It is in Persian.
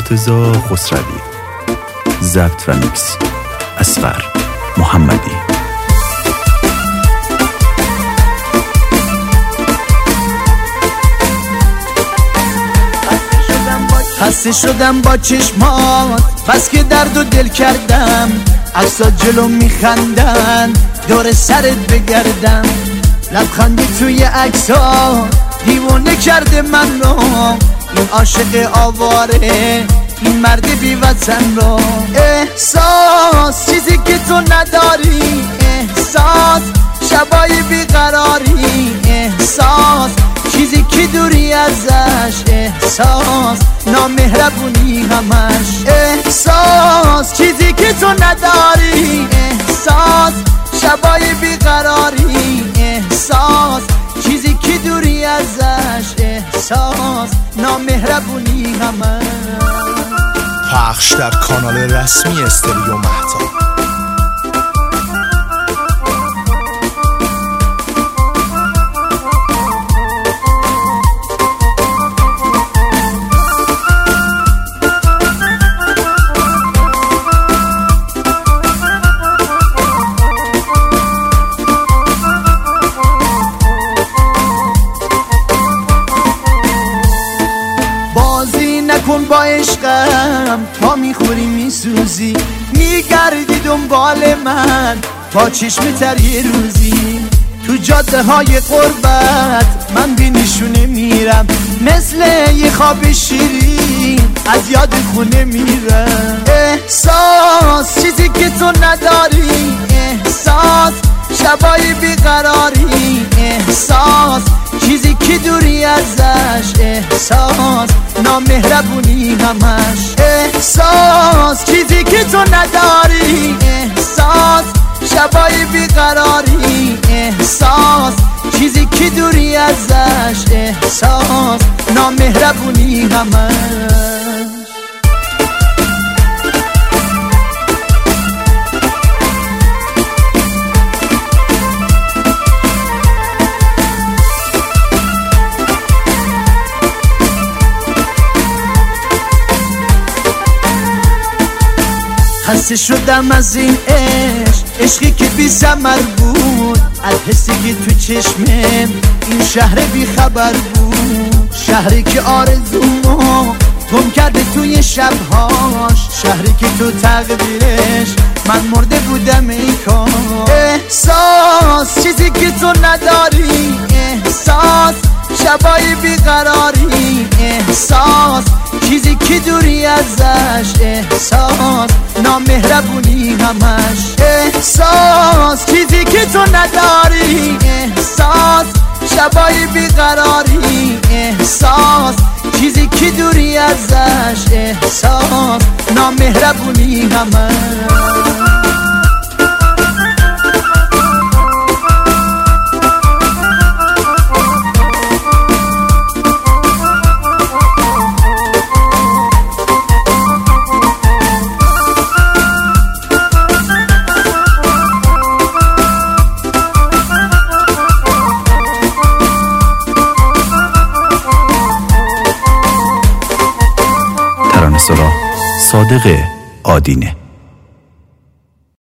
مرتضی خسروی. ضبط و میکس اصغر محمدی. خسته شدم با چشمات، بس که درد و دل کردم. عکسات جلو میخندن، دور سرت بگردم. لبخندی توی عکس‌ها دیوونه کرده من رو. این عاشق آواره، این مرد بی وطن رو. احساس چیزی که تو نداری، احساس شبای بیقراری، احساس چیزی که دوری ازش، احساس نامهربونی همش. احساس چیزی که تو نداری، احساس شبای بیقراری، احساس چیزی که دوری ازش، احساس نامهربونی همش. پخش در کانال رسمی استریو مهتاب. نکن با عشقم، تا میخوری میسوزی. میگردی دنبال من با چشم تر یه روزی. تو جاده های غربت من بی نشونه میرم، مثل یه خواب شیرین از یاد خونه میرم. احساس چیزی که تو نداری، احساس شبای بیقراری، احساس چیزی که دوری ازش، احساس نامهربونی همش. احساس چیزی که تو نداری، احساس شبای بیقراری، احساس چیزی که دوری ازش، احساس نامهربونی همش. خسته شدم از این عشق، عشقی که بی ثمر بود. از حسی که تو چشمم این شهر بی خبر بود. شهری که آرزومو گم کرده توی شبهاش، شهری که تو تقدیرش من مرده بودم ای کاش. احساس چیزی که تو نداری، احساس شبای بیقراری، احساس چیزی که دوری ازش، احساس نامهربونی همش. احساس چیزی که تو نداری، احساس شبای بیقراری، احساس چیزی که دوری ازش، احساس نامهربونی همش. صادق آدینه.